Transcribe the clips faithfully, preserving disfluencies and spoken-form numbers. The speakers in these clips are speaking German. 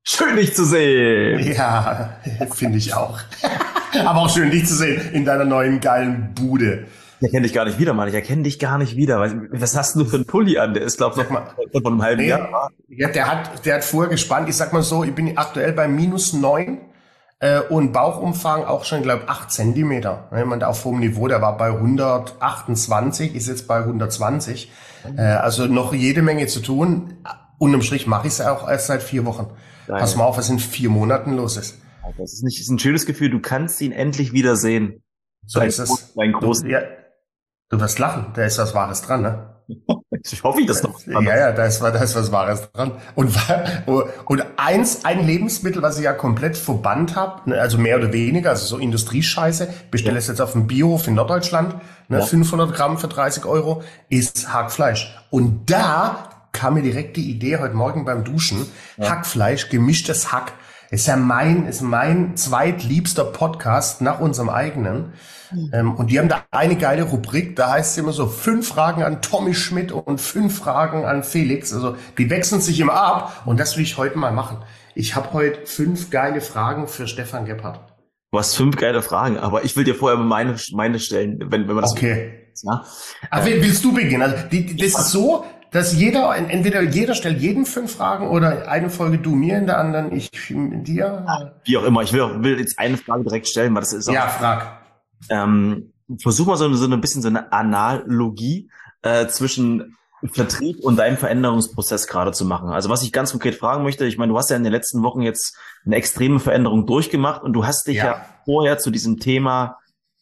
Schön, dich zu sehen. Ja, finde ich auch. Aber auch schön, dich zu sehen in deiner neuen geilen Bude. Ich erkenne dich gar nicht wieder, Mann. Ich erkenne dich gar nicht wieder. Was hast du für einen Pulli an? Der ist, glaube ich, Sag noch mal, von einem halben nee, Jahr. ja, der hat, der hat vorher gespannt. Ich sag mal so, ich bin aktuell bei minus neun äh, und Bauchumfang auch schon, glaube ich, acht Zentimeter. Jemand auf hohem Niveau, der war bei hundertachtundzwanzig, ist jetzt bei hundertzwanzig. Äh, also noch jede Menge zu tun. Unterm Strich mache ich es auch erst seit vier Wochen. Pass Geil. mal auf, was in vier Monaten los ist. Das ist nicht, ist ein schönes Gefühl. Du kannst ihn endlich wieder sehen. So Dein, ist es. dein Du, großen. ja, du wirst lachen, da ist was Wahres dran, ne? Ich hoffe, das noch. Ja, ja, da ist, da ist was Wahres dran. Und, und eins, ein Lebensmittel, was ich ja komplett verbannt habe, also mehr oder weniger, also so Industriescheiße, bestelle es jetzt auf dem Biohof in Norddeutschland, ne, Ja. fünfhundert Gramm für dreißig Euro, ist Hackfleisch. Und da kam mir direkt die Idee heute Morgen beim Duschen, Ja. Hackfleisch, gemischtes Hack. Ist ja mein, ist mein zweitliebster Podcast nach unserem eigenen. Ähm, und die haben da eine geile Rubrik, da heißt es immer so, fünf Fragen an Tommy Schmidt und fünf Fragen an Felix. Also die wechseln sich immer ab und das will ich heute mal machen. Ich habe heute fünf geile Fragen für Stefan Gebhardt. Du hast fünf geile Fragen, aber ich will dir vorher meine, meine stellen, wenn, wenn man das. Okay. Ja. Aber willst du beginnen? Also die, die, das ist so, dass jeder, entweder jeder stellt jedem fünf Fragen oder eine Folge du mir, in der anderen ich dir. Wie auch immer. Ich will, will jetzt eine Frage direkt stellen, weil das ist auch. Ja, frag. Ähm, versuch mal so, so ein bisschen so eine Analogie äh, zwischen Vertrieb und deinem Veränderungsprozess gerade zu machen. Also was ich ganz konkret fragen möchte, ich meine, du hast ja in den letzten Wochen jetzt eine extreme Veränderung durchgemacht und du hast dich ja, Ja. vorher zu diesem Thema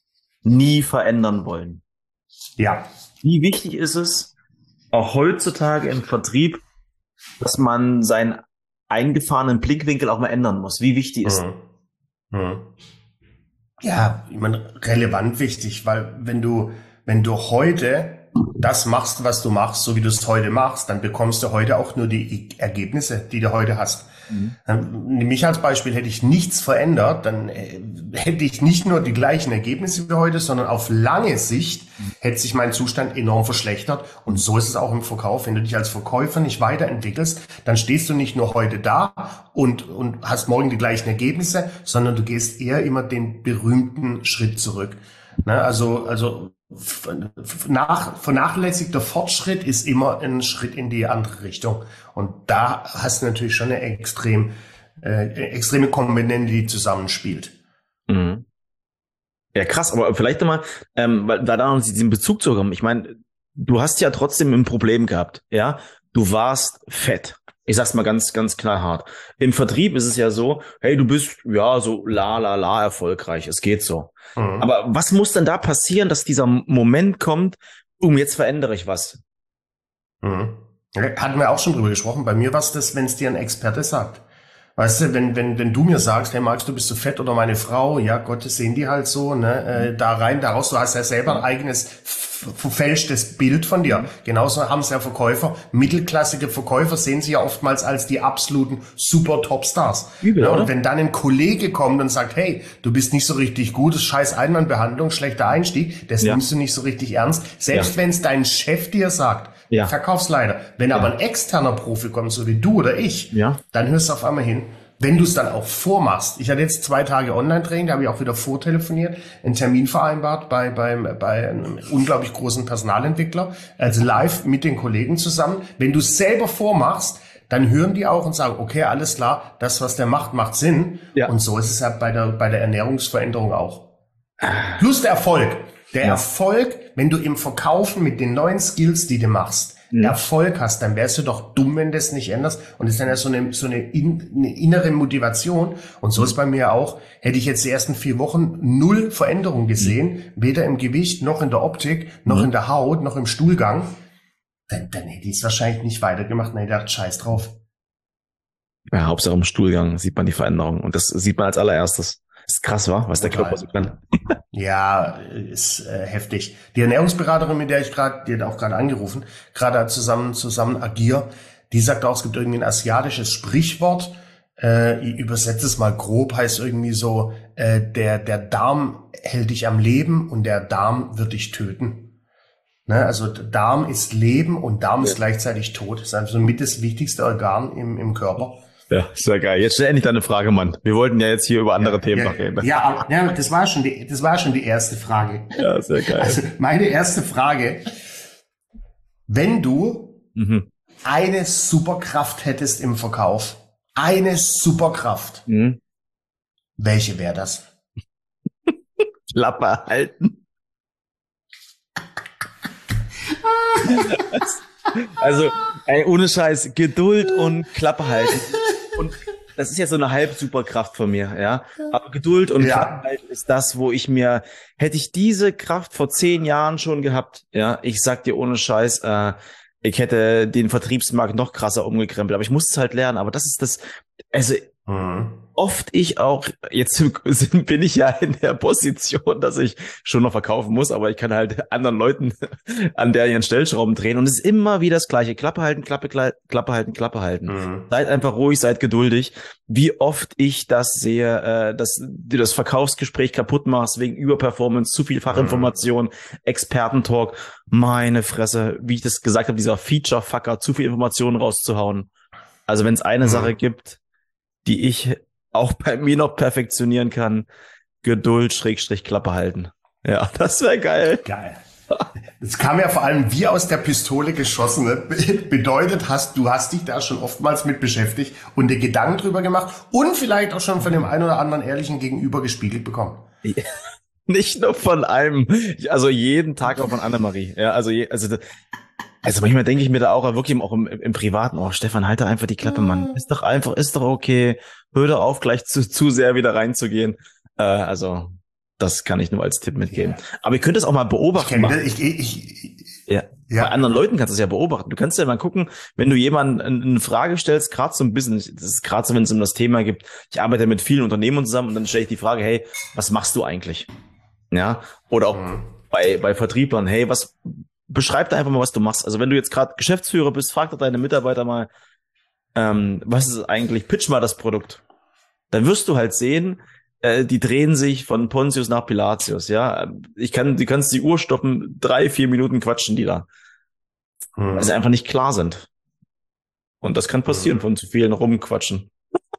nie verändern wollen. Ja. Wie wichtig ist es, auch heutzutage im Vertrieb, dass man seinen eingefahrenen Blickwinkel auch mal ändern muss? Wie wichtig ist das? Mhm. Mhm. Ja, ich meine, relevant wichtig, weil wenn du, wenn du heute das machst, was du machst, so wie du es heute machst, dann bekommst du heute auch nur die Ergebnisse, die du heute hast. Mhm. Nimm mich als Beispiel, hätte ich nichts verändert, dann äh, hätte ich nicht nur die gleichen Ergebnisse wie heute, sondern auf lange Sicht hätte sich mein Zustand enorm verschlechtert. Und so ist es auch im Verkauf. Wenn du dich als Verkäufer nicht weiterentwickelst, dann stehst du nicht nur heute da und, und hast morgen die gleichen Ergebnisse, sondern du gehst eher immer den berühmten Schritt zurück. Ne, also, also nach, vernachlässigter Fortschritt ist immer ein Schritt in die andere Richtung. Und da hast du natürlich schon eine extrem, äh, extreme Komponente, die zusammenspielt. Mhm. Ja, krass, aber vielleicht nochmal, ähm, weil da da noch diesen Bezug zu haben. Ich meine, du hast ja trotzdem ein Problem gehabt, ja. Du warst fett. Ich sag's mal ganz, ganz knallhart. Im Vertrieb ist es ja so, hey, du bist ja so la la la erfolgreich. Es geht so. Mhm. Aber was muss denn da passieren, dass dieser Moment kommt, um jetzt verändere ich was? Mhm. Hatten wir auch schon drüber gesprochen. Bei mir war es das, wenn es dir ein Experte sagt. Weißt du, wenn, wenn, wenn du mir sagst, hey Max, du bist so fett oder meine Frau, ja Gott, das sehen die halt so, ne, äh, da rein, daraus, du hast ja selber ein eigenes verfälschtes Bild von dir. Genauso haben es ja Verkäufer, mittelklassige Verkäufer sehen sie ja oftmals als die absoluten super Topstars. Übel, ja, oder? und wenn dann ein Kollege kommt und sagt, hey, du bist nicht so richtig gut, das ist scheiß Einwandbehandlung, schlechter Einstieg, das Ja. nimmst du nicht so richtig ernst. Selbst Ja. wenn es dein Chef dir sagt, Ja. Verkaufsleiter. Wenn aber ein externer Profi kommt, so wie du oder ich, Ja. dann hörst du auf einmal hin. Wenn du es dann auch vormachst. Ich hatte jetzt zwei Tage Online-Training, da habe ich auch wieder vortelefoniert, einen Termin vereinbart bei, beim, bei einem unglaublich großen Personalentwickler, also live mit den Kollegen zusammen. Wenn du es selber vormachst, dann hören die auch und sagen, okay, alles klar, das, was der macht, macht Sinn. Ja. Und so ist es ja bei der, bei der Ernährungsveränderung auch. Plus der Erfolg. Der Ja. Erfolg, wenn du im Verkaufen mit den neuen Skills, die du machst, Mhm. Erfolg hast, dann wärst du doch dumm, wenn du es nicht änderst. Und das ist dann ja so eine, so eine, in, eine innere Motivation. Und so ist bei mir auch, hätte ich jetzt die ersten vier Wochen null Veränderung gesehen, weder im Gewicht, noch in der Optik, noch Mhm. in der Haut, noch im Stuhlgang, dann, dann hätte ich es wahrscheinlich nicht weitergemacht. Dann hätte ich gedacht, scheiß drauf. Ja, Hauptsache im Stuhlgang sieht man die Veränderung. Und das sieht man als allererstes. Ist krass, wa? Was der Total. Körper so kann. Ja, ist äh, heftig. Die Ernährungsberaterin, mit der ich gerade, die hat auch gerade angerufen, gerade zusammen zusammen agier, die sagt auch, es gibt irgendwie ein asiatisches Sprichwort, äh, ich übersetze es mal grob, heißt irgendwie so, äh, der der Darm hält dich am Leben und der Darm wird dich töten. Ne? Also Darm ist Leben und Darm Ja. ist gleichzeitig Tod. Das ist also mit das wichtigste Organ im im Körper. Ja, sehr geil. Jetzt stell endlich deine Frage, Mann. Wir wollten ja jetzt hier über andere Ja, Themen ja, noch reden. ja, aber ja, das war schon die, das war schon die erste Frage. Ja, sehr geil. Also meine erste Frage: Wenn du Mhm. eine Superkraft hättest im Verkauf, eine Superkraft, Mhm. welche wäre das? Klappe halten. Also, ey, ohne Scheiß, Geduld und Klappe halten. Und das ist ja so eine Halb-Superkraft von mir, ja. Aber Geduld und Ja. Klappe halten ist das, wo ich mir, hätte ich diese Kraft vor zehn Jahren schon gehabt, ja, ich sag dir ohne Scheiß, äh, ich hätte den Vertriebsmarkt noch krasser umgekrempelt, aber ich musste es halt lernen. Aber das ist das, also Mhm. oft ich auch, jetzt sind- bin ich ja in der Position, dass ich schon noch verkaufen muss, aber ich kann halt anderen Leuten an der ihren Stellschrauben drehen und es ist immer wieder das Gleiche. Klappe halten, Klappe, Kle- Klappe halten, Klappe halten. Mhm. Seid einfach ruhig, seid geduldig. Wie oft ich das sehe, äh, dass du das Verkaufsgespräch kaputt machst wegen Überperformance, zu viel Fachinformation, Expertentalk. Meine Fresse, wie ich das gesagt habe, dieser Feature-Fucker, zu viel Informationen rauszuhauen. Also wenn es eine Mhm. Sache gibt, die ich auch bei mir noch perfektionieren kann, Geduld, Schrägstrich, Klappe halten. Ja, das wäre geil. Geil. Das kam ja vor allem wie aus der Pistole geschossen. Ne? Bedeutet, hast du hast dich da schon oftmals mit beschäftigt und dir Gedanken drüber gemacht und vielleicht auch schon von dem einen oder anderen ehrlichen Gegenüber gespiegelt bekommen. Nicht nur von einem, also jeden Tag auch von Annemarie. Ja, also, je, also, also manchmal denke ich mir da auch wirklich auch im, im Privaten, oh Stefan, halte einfach die Klappe, Mann. Ist doch einfach, ist doch okay. Hör doch auf, gleich zu, zu sehr wieder reinzugehen. Äh, also, das kann ich nur als Tipp mitgeben. Aber ihr könnt es auch mal Ich beobachten. kenne machen. das, ich, ich, ich, Ja. Ja. Bei anderen Leuten kannst du es ja beobachten. Du kannst ja mal gucken, wenn du jemanden eine Frage stellst, gerade so ein bisschen, das ist gerade so, wenn es um das Thema geht, ich arbeite mit vielen Unternehmen zusammen und dann stelle ich die Frage, hey, was machst du eigentlich? Ja. Oder auch Mhm. bei, bei Vertrieblern, hey, was, beschreib da einfach mal, was du machst. Also wenn du jetzt gerade Geschäftsführer bist, frag doch deine Mitarbeiter mal, ähm, was ist eigentlich, pitch mal das Produkt. Dann wirst du halt sehen, äh, die drehen sich von Pontius nach Pilatius, ja. Ich kann, du kannst die Uhr stoppen, drei, vier Minuten quatschen die da, weil sie Mhm. einfach nicht klar sind. Und das kann passieren, Mhm. von zu vielen rumquatschen.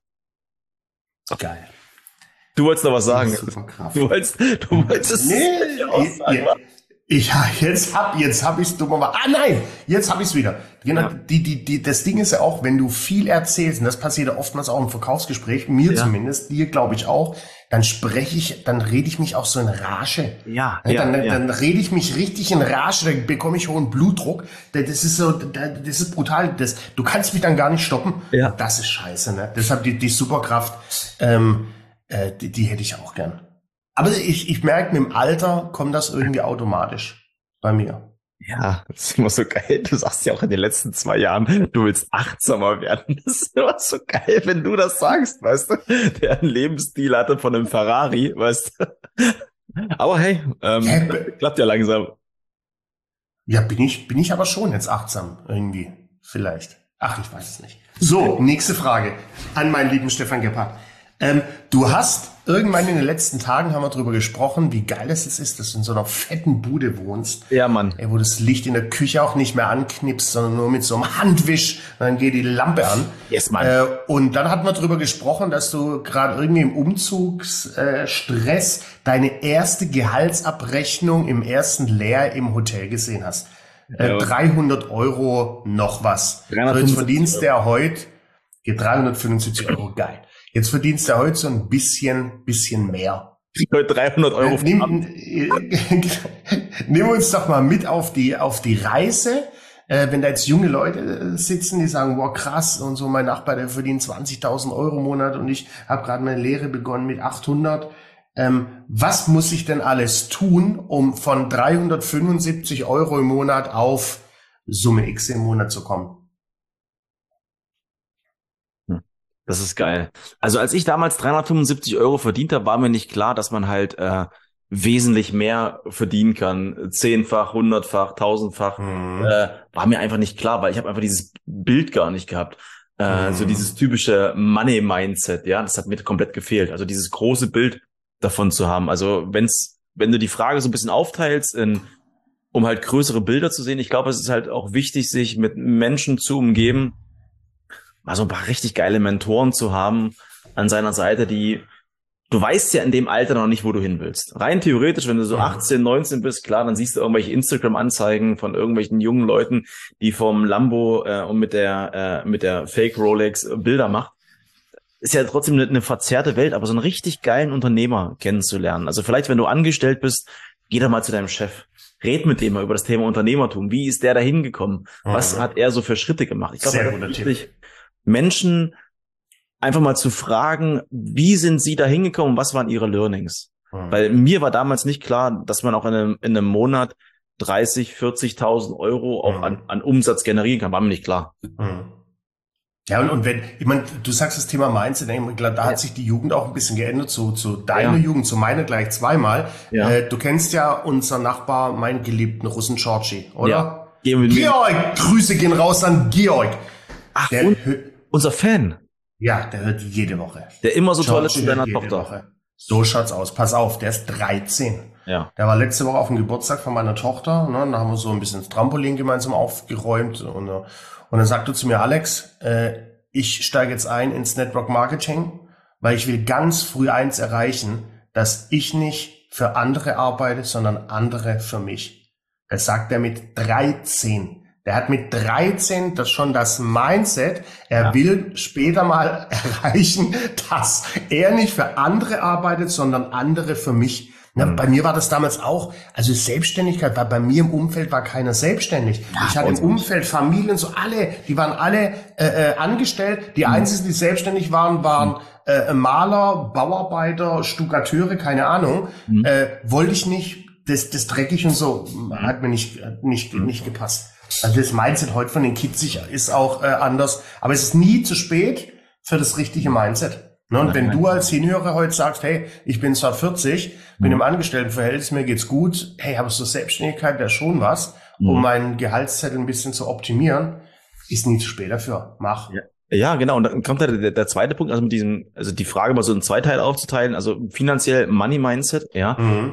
Geil. Du wolltest noch was sagen. Superkraft. Du wolltest, du wolltest Nee, auch sagen. ja, ich, ja, jetzt hab, jetzt hab ich's dummerweise. Ah nein, jetzt hab ich's wieder. Genau, Ja. die, die, die, das Ding ist ja auch, wenn du viel erzählst, und das passiert ja oftmals auch im Verkaufsgespräch, mir Ja. zumindest, dir glaube ich auch, dann spreche ich, dann rede ich mich auch so in Rage. Ja, Ne, ja, dann, ja. dann rede ich mich richtig in Rage, dann bekomme ich hohen Blutdruck. Das ist so, das ist brutal. Das, du kannst mich dann gar nicht stoppen. Ja. Das ist scheiße, ne? Deshalb die, die Superkraft, ähm, äh, die, die hätte ich auch gern. Aber ich, ich merke, mit dem Alter kommt das irgendwie automatisch bei mir. Ja, das ist immer so geil. Du sagst ja auch in den letzten zwei Jahren, du willst achtsamer werden. Das ist immer so geil, wenn du das sagst, weißt du? Der einen Lebensstil hatte von einem Ferrari, weißt du? Aber hey, ähm, Ja, be- klappt ja langsam. Ja, bin ich, bin ich aber schon jetzt achtsam irgendwie. Vielleicht. Ach, ich weiß es nicht. So, nächste Frage an meinen lieben Stefan Gebhardt. Ähm, du hast irgendwann in den letzten Tagen haben wir drüber gesprochen, wie geil es jetzt ist, dass du in so einer fetten Bude wohnst. Ja, Mann. Ey, wo das Licht in der Küche auch nicht mehr anknipst, sondern nur mit so einem Handwisch, dann geht die Lampe an. Yes, Mann. Äh, und dann hatten wir drüber gesprochen, dass du gerade irgendwie im Umzugsstress äh, Stress deine erste Gehaltsabrechnung im ersten Lehr im Hotel gesehen hast. Äh, Ja. dreihundert Euro noch was. So, jetzt dreihundertfünfundsiebzig verdienst der heute, geht dreihundertfünfundsiebzig Euro, geil. Jetzt verdienst du heute so ein bisschen, bisschen mehr. Ich heute dreihundert Euro Äh, nimm, äh, nimm uns doch mal mit auf die, auf die Reise. Äh, wenn da jetzt junge Leute äh, sitzen, die sagen, wow, krass, und so mein Nachbar, der verdient zwanzigtausend Euro im Monat und ich habe gerade meine Lehre begonnen mit achthundert. Ähm, was muss ich denn alles tun, um von dreihundertfünfundsiebzig Euro im Monat auf Summe X im Monat zu kommen? Das ist geil. Also als ich damals dreihundertfünfundsiebzig Euro verdient habe, war mir nicht klar, dass man halt äh, wesentlich mehr verdienen kann. Zehnfach, hundertfach, tausendfach. Mhm. Äh, war mir einfach nicht klar, weil ich habe einfach dieses Bild gar nicht gehabt. Äh, Mhm. So dieses typische Money-Mindset, ja, das hat mir komplett gefehlt. Also dieses große Bild davon zu haben. Also wenn's, wenn du die Frage so ein bisschen aufteilst in, um halt größere Bilder zu sehen, ich glaube, es ist halt auch wichtig, sich mit Menschen zu umgeben, mal so ein paar richtig geile Mentoren zu haben an seiner Seite, die, du weißt ja in dem Alter noch nicht, wo du hin willst. Rein theoretisch, wenn du so achtzehn, neunzehn bist, klar, dann siehst du irgendwelche Instagram-Anzeigen von irgendwelchen jungen Leuten, die vom Lambo äh, und mit der äh, mit der Fake Rolex Bilder macht. Ist ja trotzdem eine, eine verzerrte Welt, aber so einen richtig geilen Unternehmer kennenzulernen. Also vielleicht, wenn du angestellt bist, geh doch mal zu deinem Chef. Red mit dem mal über das Thema Unternehmertum. Wie ist der da hingekommen? Was mhm. hat er so für Schritte gemacht? Ich glaube, das ist wichtig, Menschen einfach mal zu fragen, wie sind sie da hingekommen? Was waren ihre Learnings? Mhm. Weil mir war damals nicht klar, dass man auch in einem, in einem Monat dreißig, vierzigtausend Euro auch mhm. an, an Umsatz generieren kann. War mir nicht klar. Mhm. Ja, und, und wenn, ich meine, du sagst das Thema Mindset, ich glaube, da ja. hat sich die Jugend auch ein bisschen geändert, zu, zu deiner ja. Jugend, zu meiner gleich zweimal. Ja. Äh, du kennst ja unseren Nachbar, meinen geliebten Russen Georgi, oder? Ja. Georg, Grüße gehen raus an Georg. Ach, der, unser Fan. Ja, der hört jede Woche. Der immer so toll ist zu deiner Tochter. Woche. So schaut's aus. Pass auf, der ist dreizehn. Ja. Der war letzte Woche auf dem Geburtstag von meiner Tochter, ne, da haben wir so ein bisschen das Trampolin gemeinsam aufgeräumt und uh, Und dann sagte zu mir, Alex, äh, ich steige jetzt ein ins Network Marketing, weil ich will ganz früh eins erreichen, dass ich nicht für andere arbeite, sondern andere für mich. Das sagt er mit dreizehn. Der hat mit dreizehn das schon das Mindset, er ja. will später mal erreichen, dass er nicht für andere arbeitet, sondern andere für mich. Na, mhm. Bei mir war das damals auch, also Selbstständigkeit, weil bei mir im Umfeld war keiner selbstständig. Ja, ich hatte im Umfeld Familien, so alle, die waren alle äh, äh, angestellt. Die mhm. einzigen, die selbstständig waren, waren äh, Maler, Bauarbeiter, Stuckateure, keine Ahnung. Mhm. Äh, wollte ich nicht, das, das dreckig und so, hat mir nicht, nicht, mhm. nicht gepasst. Also das Mindset heute von den Kids ist auch äh, anders. Aber es ist nie zu spät für das richtige Mindset. Ne, und wenn du als Hinhörer heute sagst, hey, ich bin zwar vierzig, bin im Angestelltenverhältnis, mir geht's gut, hey, aber so Selbstständigkeit wäre schon was, um mhm. meinen Gehaltszettel ein bisschen zu optimieren, ist nie zu spät dafür. Mach. Ja. Ja, genau. Und dann kommt der, der, der zweite Punkt, also mit diesem, also die Frage mal so in zwei Teile aufzuteilen, also finanziell Money Mindset, ja. Mhm.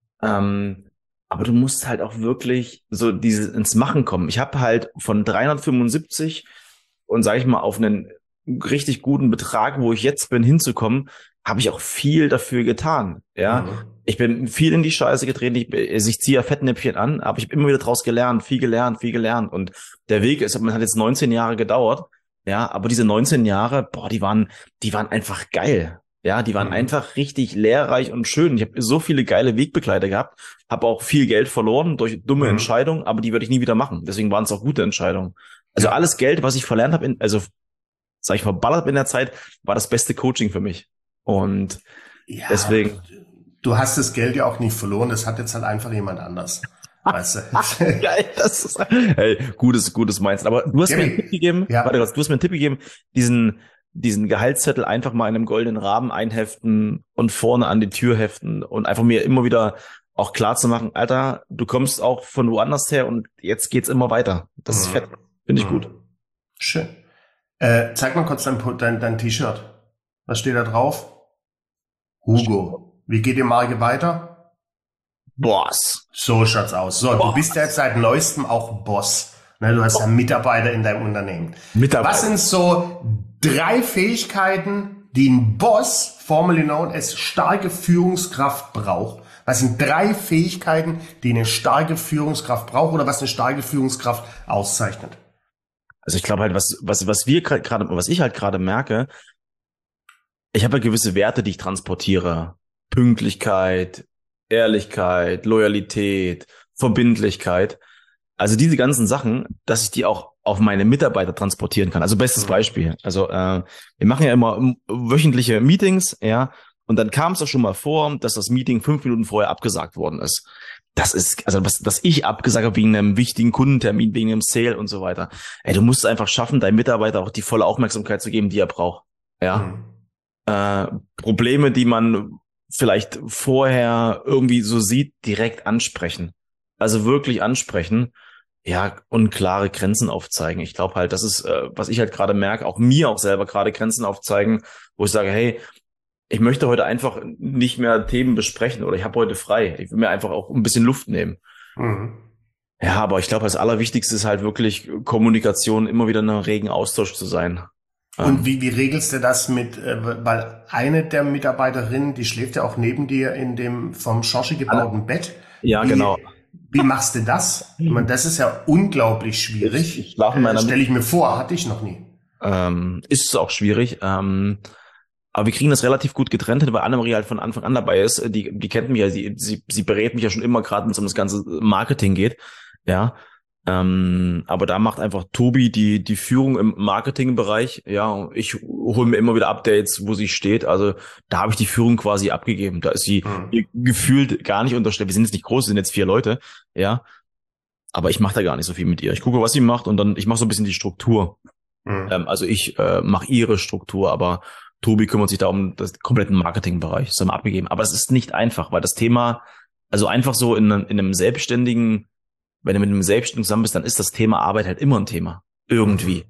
Ähm, aber du musst halt auch wirklich so dieses ins Machen kommen. Ich habe halt von dreihundertfünfundsiebzig und sage ich mal auf einen richtig guten Betrag, wo ich jetzt bin, hinzukommen, habe ich auch viel dafür getan. Ja, mhm. ich bin viel in die Scheiße getreten. Ich, also ich ziehe ja Fettnäpfchen an, aber ich habe immer wieder draus gelernt, viel gelernt, viel gelernt. Und der Weg ist, man hat jetzt neunzehn Jahre gedauert. Ja, aber diese neunzehn Jahre, boah, die waren, die waren einfach geil. Ja, die waren mhm. einfach richtig lehrreich und schön. Ich habe so viele geile Wegbegleiter gehabt, habe auch viel Geld verloren durch dumme mhm. Entscheidungen, aber die würde ich nie wieder machen. Deswegen waren es auch gute Entscheidungen. Also ja. alles Geld, was ich verlernt habe, also sag ich verballert in der Zeit, war das beste Coaching für mich. Und ja, deswegen. Du hast das Geld ja auch nicht verloren, das hat jetzt halt einfach jemand anders. Weißt du? Geil, das ist, hey, gutes, gutes Mindset. Aber du hast Jimmy. mir einen Tipp gegeben, ja. warte, du hast mir einen Tipp gegeben, diesen, diesen Gehaltszettel einfach mal in einem goldenen Rahmen einheften und vorne an die Tür heften und einfach mir immer wieder auch klar zu machen, Alter, du kommst auch von woanders her und jetzt geht's immer weiter. Das mhm. ist fett. Finde ich mhm. gut. Schön. Äh, zeig mal kurz dein, dein, dein T-Shirt. Was steht da drauf? Hugo. Wie geht die Marke weiter? Boss. So schaut's aus. So, Boss. Du bist ja jetzt seit neuestem auch Boss. Ne, du hast Boss. ja Mitarbeiter in deinem Unternehmen. Mitarbeiter. Was sind so drei Fähigkeiten, die ein Boss, formerly known as starke Führungskraft, braucht? Was sind drei Fähigkeiten, die eine starke Führungskraft braucht oder was eine starke Führungskraft auszeichnet? Also ich glaube halt, was was was wir gerade, was ich halt gerade merke, ich habe ja gewisse Werte, die ich transportiere: Pünktlichkeit, Ehrlichkeit, Loyalität, Verbindlichkeit. Also diese ganzen Sachen, dass ich die auch auf meine Mitarbeiter transportieren kann. Also bestes Beispiel. Also äh, wir machen ja immer wöchentliche Meetings, ja, und dann kam es auch schon mal vor, dass das Meeting fünf Minuten vorher abgesagt worden ist. Das ist, also was, dass ich abgesagt habe wegen einem wichtigen Kundentermin, wegen einem Sale und so weiter. Ey, du musst es einfach schaffen, deinem Mitarbeiter auch die volle Aufmerksamkeit zu geben, die er braucht. Ja. Mhm. Äh, Probleme, die man vielleicht vorher irgendwie so sieht, direkt ansprechen. Also wirklich ansprechen. Ja, und klare Grenzen aufzeigen. Ich glaube halt, das ist, äh, was ich halt gerade merke, auch mir auch selber gerade Grenzen aufzeigen, wo ich sage, hey, ich möchte heute einfach nicht mehr Themen besprechen oder ich habe heute frei. Ich will mir einfach auch ein bisschen Luft nehmen. Mhm. Ja, aber ich glaube, das Allerwichtigste ist halt wirklich Kommunikation, immer wieder in einem regen Austausch zu sein. Und wie, wie regelst du das mit, äh, weil eine der Mitarbeiterinnen, die schläft ja auch neben dir in dem vom Schorschi gebauten Bett. Ja, wie, genau. Wie machst du das? Ich meine, das ist ja unglaublich schwierig. Ich, ich schlafe in meiner äh, Stelle ich mir vor, hatte ich noch nie. Ähm, ist es auch schwierig. Ähm, aber wir kriegen das relativ gut getrennt hin, weil Annemarie halt von Anfang an dabei ist. Die, die kennt mich ja, sie, sie, sie berät mich ja schon immer, gerade wenn es um das ganze Marketing geht. Ja. Ähm, aber da macht einfach Tobi die, die Führung im Marketingbereich. Ja, und ich hole mir immer wieder Updates, wo sie steht. Also da habe ich die Führung quasi abgegeben. Da ist sie Hm. gefühlt gar nicht unterstellt. Wir sind jetzt nicht groß, wir sind jetzt vier Leute. Ja. Aber ich mache da gar nicht so viel mit ihr. Ich gucke, was sie macht und dann, ich mache so ein bisschen die Struktur. Hm. Ähm, also ich äh, mache ihre Struktur, aber Tobi kümmert sich da um das kompletten Marketingbereich. Das haben wir abgegeben. Aber es ist nicht einfach, weil das Thema, also einfach so in, in einem Selbstständigen, wenn du mit einem Selbstständigen zusammen bist, dann ist das Thema Arbeit halt immer ein Thema. Irgendwie.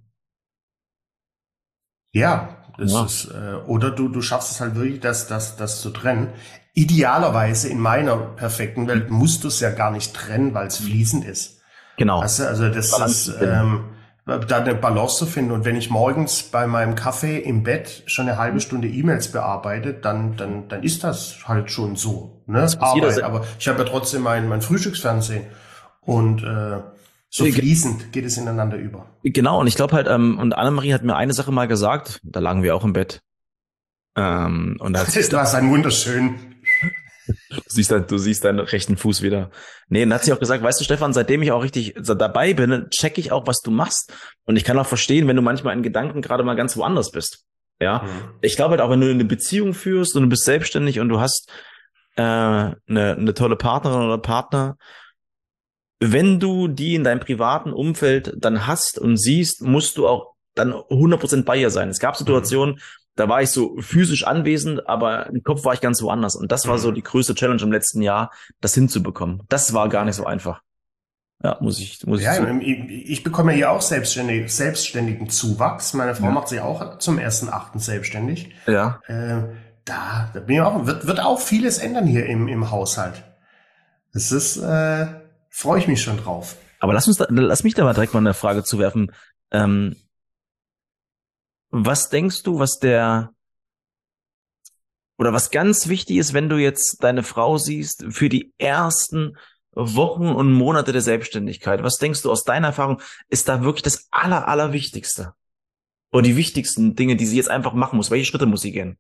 Ja, das Ja. ist, äh, oder du, du schaffst es halt wirklich, das, das, das zu trennen. Idealerweise in meiner perfekten Welt musst du es ja gar nicht trennen, weil es fließend ist. Genau. Weißt du, also das Balance ist, finden. ähm, da eine Balance zu finden. Und wenn ich morgens bei meinem Kaffee im Bett schon eine halbe Stunde E-Mails bearbeite, dann, dann, dann ist das halt schon so, ne? Das muss jeder Arbeit. se- Aber ich habe ja trotzdem mein, mein Frühstücksfernsehen. Und äh, so Ge- fließend geht es ineinander über. Genau, und ich glaube halt, ähm, und Annemarie hat mir eine Sache mal gesagt, da lagen wir auch im Bett. Ähm, und da hat sie, Du hast einen wunderschönen. du siehst, dein, du siehst deinen rechten Fuß wieder. Nee, und dann hat sie auch gesagt, weißt du, Stefan, seitdem ich auch richtig so dabei bin, check ich auch, was du machst. Und ich kann auch verstehen, wenn du manchmal in Gedanken gerade mal ganz woanders bist. Ja, Hm. ich glaube halt auch, wenn du eine Beziehung führst und du bist selbstständig und du hast äh, eine, eine tolle Partnerin oder Partner, wenn du die in deinem privaten Umfeld dann hast und siehst, musst du auch dann hundert Prozent bei ihr sein. Es gab Situationen, da war ich so physisch anwesend, aber im Kopf war ich ganz woanders. Und das war so die größte Challenge im letzten Jahr, das hinzubekommen. Das war gar nicht so einfach. Ja, muss ich, muss ich Ja, zu. ich, ich bekomme ja hier auch selbstständig, selbstständigen Zuwachs. Meine Frau Ja. macht sich auch zum ersten Achten selbstständig. Ja. Äh, da, da bin ich auch, wird, wird auch vieles ändern hier im, im Haushalt. Das ist, äh, freue ich mich schon drauf. Aber lass uns da, lass mich da mal direkt mal eine Frage zuwerfen. Ähm, was denkst du, was der, oder was ganz wichtig ist, wenn du jetzt deine Frau siehst, für die ersten Wochen und Monate der Selbstständigkeit? Was denkst du aus deiner Erfahrung, ist da wirklich das Aller, Allerwichtigste? Oder die wichtigsten Dinge, die sie jetzt einfach machen muss? Welche Schritte muss sie gehen?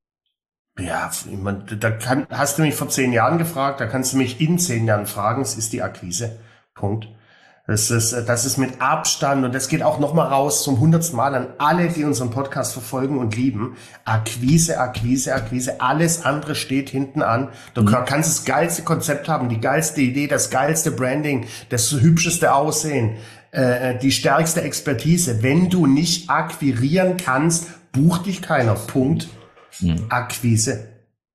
Ja, ich mein, da kann, hast du mich vor zehn Jahren gefragt, da kannst du mich in zehn Jahren fragen, es ist die Akquise. Punkt. Das ist, das ist mit Abstand, und das geht auch nochmal raus zum hundertsten Mal an alle, die unseren Podcast verfolgen und lieben. Akquise, Akquise, Akquise, alles andere steht hinten an. Du Mhm. kannst das geilste Konzept haben, die geilste Idee, das geilste Branding, das hübscheste Aussehen, äh, die stärkste Expertise. Wenn du nicht akquirieren kannst, bucht dich keiner. Punkt. Mhm. Akquise.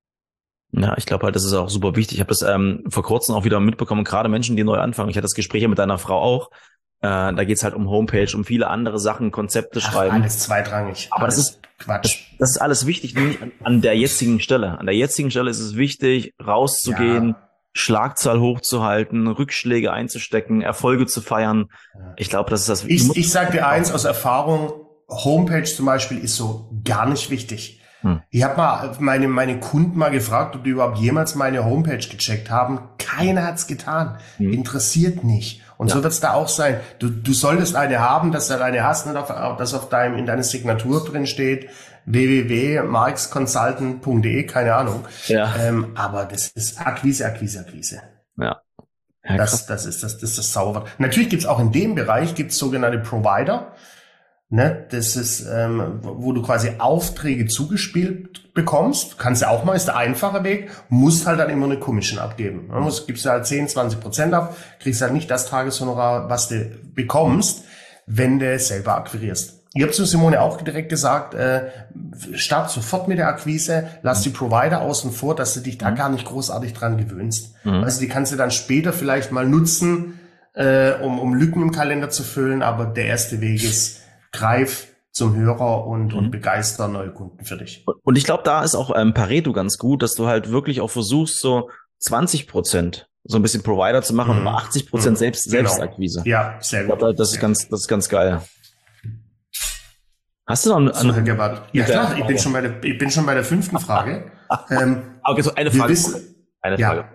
Ja, ich glaube halt, das ist auch super wichtig. Ich habe das ähm, vor kurzem auch wieder mitbekommen, gerade Menschen, die neu anfangen. Ich hatte das Gespräch ja mit deiner Frau auch. Äh, da geht's halt um Homepage, um viele andere Sachen, Konzepte Ach, schreiben. alles zweitrangig. Aber alles das ist Quatsch. Das ist alles wichtig, nur nicht an, an der jetzigen Stelle. An der jetzigen Stelle ist es wichtig, rauszugehen, Ja. Schlagzahl hochzuhalten, Rückschläge einzustecken, Erfolge zu feiern. Ich glaube, das ist das. Ich, ich sage dir eins aus Erfahrung, Homepage zum Beispiel ist so gar nicht wichtig. Hm. Ich habe mal meine, meine Kunden mal gefragt, ob die überhaupt jemals meine Homepage gecheckt haben. Keiner hat's getan. Hm. Interessiert nicht. Und Ja. so wird's da auch sein. Du, du solltest eine haben, dass du eine hast, und auf, dass auf deinem, in deiner Signatur drin steht, w w w punkt marx consultant punkt d e, keine Ahnung. Ja. Ähm, aber das ist Akquise, Akquise, Akquise. Ja. Ja, Das, das ist das, das ist das Zauberwort. Natürlich gibt's auch in dem Bereich gibt's sogenannte Provider. Ne, das ist, ähm, wo du quasi Aufträge zugespielt bekommst. Kannst ja auch mal, ist der einfache Weg, musst halt dann immer eine Commission abgeben. Du musst, gibst du halt zehn, zwanzig Prozent ab, kriegst halt nicht das Tageshonorar, was du bekommst, wenn du selber akquirierst. Ich habe zu Simone auch direkt gesagt, äh, start sofort mit der Akquise, lass die Provider außen vor, dass du dich da gar nicht großartig dran gewöhnst. Mhm. Also die kannst du dann später vielleicht mal nutzen, äh, um, um Lücken im Kalender zu füllen, aber der erste Weg ist, greif zum Hörer und, Mhm. und begeister neue Kunden für dich. Und ich glaube, da ist auch ähm, Pareto ganz gut, dass du halt wirklich auch versuchst, so zwanzig Prozent so ein bisschen Provider zu machen, Mhm. aber achtzig Prozent Mhm. selbst, Genau. Selbstakquise. Ja, sehr Ich gut. glaube, das ist Sehr ganz, das ist ganz geil. Hast du noch eine, So, Herr Gebhardt. Ja klar, ich bin schon bei der, ich bin schon bei der fünften Frage. ähm, okay, so eine Frage. Wissen, eine ja. Frage.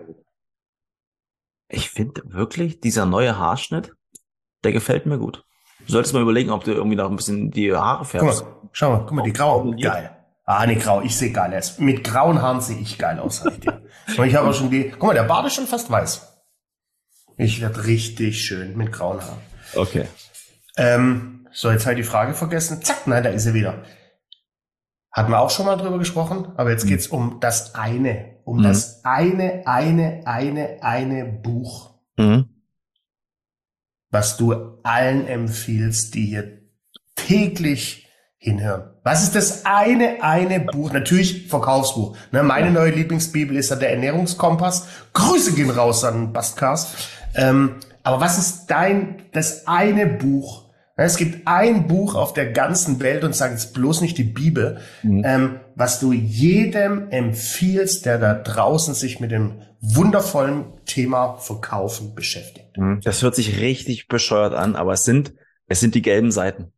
Ich finde wirklich, dieser neue Haarschnitt, der gefällt mir gut. Du solltest mal überlegen, ob du irgendwie noch ein bisschen die Haare färbst. Guck mal, schau mal, guck mal, die grauen. Geil. Ah, ne, grau. Ich sehe geil aus. Mit grauen Haaren sehe ich geil aus, sag ich dir. Und ich habe auch schon die, guck mal, der Bart ist schon fast weiß. Ich werde richtig schön mit grauen Haaren. Okay. Ähm, so, jetzt habe ich die Frage vergessen. Zack, nein, da ist sie wieder. Hatten wir auch schon mal drüber gesprochen, aber jetzt geht's um das eine, um mhm. das eine, eine, eine, eine Buch, mhm. was du allen empfiehlst, die hier täglich hinhören. Was ist das eine, eine Buch? Natürlich Verkaufsbuch. Ne, meine ja. neue Lieblingsbibel ist ja der Ernährungskompass. Grüße gehen raus an Bastcast. Ähm, aber was ist dein, das eine Buch? Es gibt ein Buch auf der ganzen Welt, und sag jetzt bloß nicht die Bibel, mhm. ähm, was du jedem empfiehlst, der da draußen sich mit dem wundervollen Thema Verkaufen beschäftigt. Das hört sich richtig bescheuert an, aber es sind, es sind die gelben Seiten.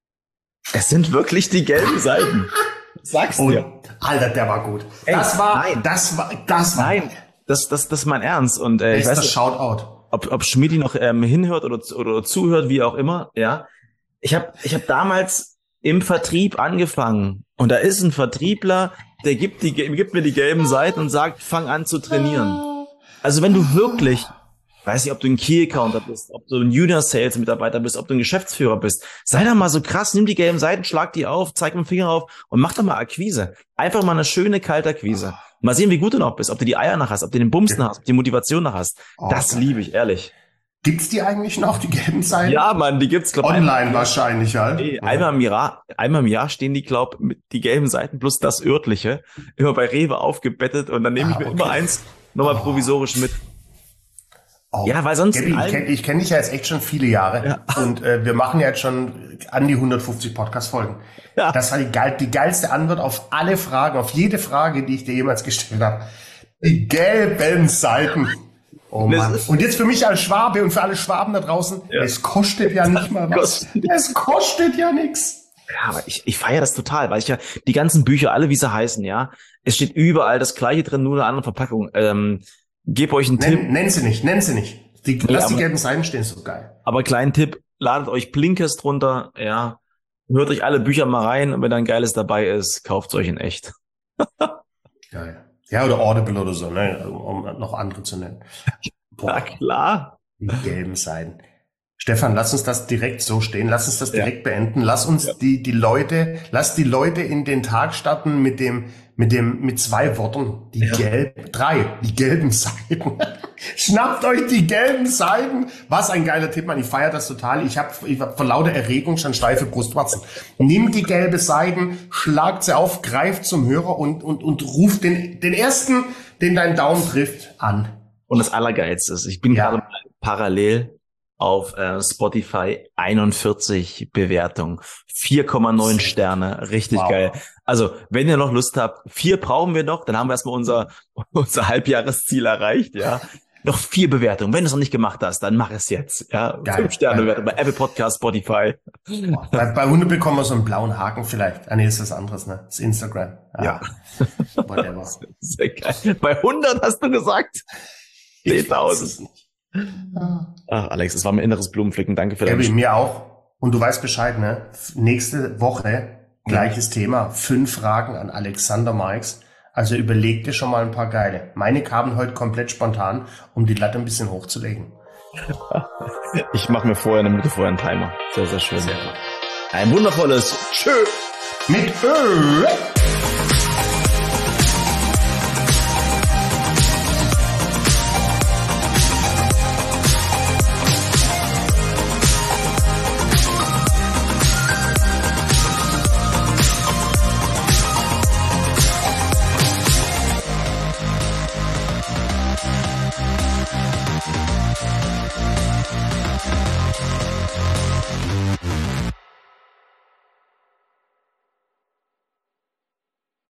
Es sind wirklich die gelben Seiten. Sag's und, dir. Alter, der war gut. Ey, das war, nein. das war, das war. Nein, das, das, das ist mein Ernst. Und äh, ich weiß nicht, Shoutout. ob, ob Schmidi noch ähm, hinhört oder, oder zuhört, wie auch immer. Ja, ich habe, ich habe damals im Vertrieb angefangen und da ist ein Vertriebler, der gibt die, gibt mir die gelben Seiten und sagt, fang an zu trainieren. Also wenn du wirklich, weiß nicht, ob du ein Key-Accounter bist, ob du ein Junior-Sales-Mitarbeiter bist, ob du ein Geschäftsführer bist, sei doch mal so krass, nimm die gelben Seiten, schlag die auf, zeig mit dem Finger auf und mach doch mal Akquise. Einfach mal eine schöne Kaltakquise. Mal sehen, wie gut du noch bist, ob du die Eier noch hast, ob du den Bums noch hast, ob du die Motivation noch hast. Das liebe ich, ehrlich. Gibt's die eigentlich noch, die gelben Seiten? Ja, Mann, die gibt's, glaub ich. Online einmal, wahrscheinlich halt. Nee, einmal im Jahr, einmal im Jahr stehen die, glaub, mit die gelben Seiten plus das örtliche, immer bei Rewe aufgebettet und dann nehme ich ah, okay. mir immer eins nochmal oh. provisorisch mit. Oh. Ja, weil sonst... Gabi, ich kenne ich kenn dich ja jetzt echt schon viele Jahre ja. und äh, wir machen ja jetzt schon an die hundertfünfzig Podcast-Folgen. Ja. Das war die, geil, die geilste Antwort auf alle Fragen, auf jede Frage, die ich dir jemals gestellt habe. Die gelben Seiten. Oh Mann. Und jetzt für mich als Schwabe und für alle Schwaben da draußen, ja. es kostet ja nicht mal was. Es kostet ja nichts. Ja, aber ich, ich feiere das total, weil ich ja die ganzen Bücher, alle wie sie heißen, ja, es steht überall das Gleiche drin, nur eine andere Verpackung. Ähm, geb euch einen nenn, Tipp. Nenn sie nicht, nenn sie nicht. Die, nee, lass aber, die gelben Seiten stehen, so geil. Aber kleinen Tipp, ladet euch Blinkist drunter, ja, hört euch alle Bücher mal rein und wenn da ein geiles dabei ist, kauft euch in echt. Geil. Ja, oder Audible oder so, ne, um noch andere zu nennen. Boah, na klar. Die gelben Seiten. Stefan, lass uns das direkt so stehen. Lass uns das direkt ja. beenden. Lass uns ja. die, die Leute, lass die Leute in den Tag starten mit dem, mit dem, mit zwei Worten. Die ja. gelben, drei, die gelben Seiten. Schnappt euch die gelben Seiten. Was ein geiler Tipp, Mann. Ich feiere das total. Ich habe ich hab vor lauter Erregung schon steife Brustwarzen. Nimmt die gelbe Seiten, schlagt sie auf, greift zum Hörer und, und, und ruft den, den ersten, den deinen Daumen trifft, an. Und das Allergeilste ist, ich bin ja. gerade parallel auf äh, Spotify einundvierzig Bewertungen, vier Komma neun Sterne, richtig wow. geil. Also, wenn ihr noch Lust habt, vier brauchen wir noch, dann haben wir erstmal unser unser Halbjahresziel erreicht, ja. Noch vier Bewertungen. Wenn du es noch nicht gemacht hast, dann mach es jetzt, ja. Geil. Fünf Sterne Bewertung bei Apple Podcast, Spotify. Wow. Bei, bei Hunde bekommen wir so einen blauen Haken vielleicht. Ah nee, ist was anderes, ne? Das ist Instagram. Ah, ja. Whatever. Sehr geil. Bei hundert hast du gesagt? zehntausend. Ach, Alex, es war mein inneres Blumenpflücken. Danke für deine Gabi, mir auch. Und du weißt Bescheid, ne? Nächste Woche gleiches mhm. Thema. Fünf Fragen an Alexander Marx. Also überleg dir schon mal ein paar geile. Meine kamen heute komplett spontan, um die Latte ein bisschen hochzulegen. Ich mache mir vorher eine Minute vorher einen Timer. Sehr, sehr schön. Sehr gut. Ein wundervolles Tschö mit Ö.